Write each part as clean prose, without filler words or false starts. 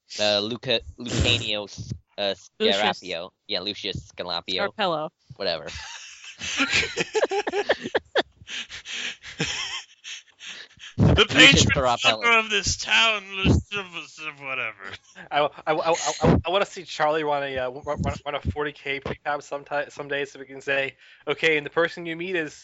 Lucanio Lucius. Scarapio. Yeah, Lucius Scalapio. Scarpello. Whatever. The Lucius patron Scarapello. father of this town, whatever. I want to see Charlie run a 40K prefab some days so we can say, okay, and the person you meet is.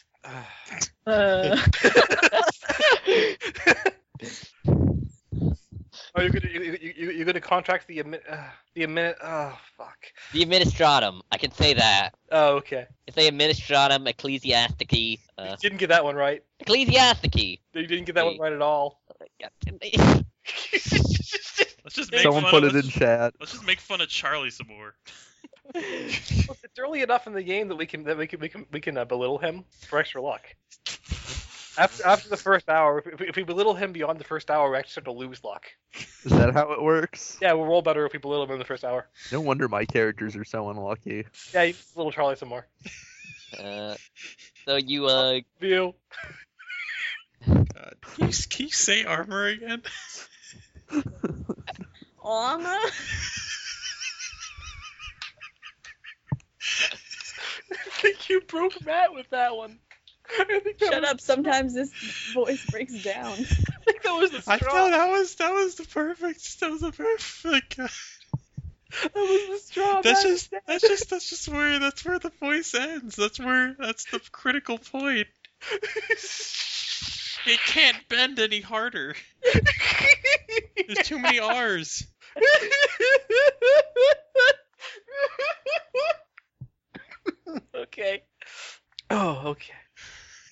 Oh, you're gonna contract the oh fuck. The Administratum. I can say that. Oh, okay. I say Administratum Ecclesiastici. You didn't get that one right. Ecclesiastici. You didn't get that one right at all. Let's just make Someone fun put of, it in chat. Let's just make fun of Charlie some more. Look, it's early enough in the game that we can belittle him for extra luck. After the first hour, if we belittle him beyond the first hour, we actually start to lose luck. Is that how it works? Yeah, we'll roll better if we belittle him in the first hour. No wonder my characters are so unlucky. Yeah, you belittle Charlie some more. So you View. God. Can you say armor again? Armor? I think you broke Matt with that one. Shut up, sometimes this voice breaks down. I think that was the straw. I thought that was the perfect. That was the perfect. That was the straw. That's just where the voice ends. That's the critical point. It can't bend any harder. There's too many R's. Okay. Oh, okay.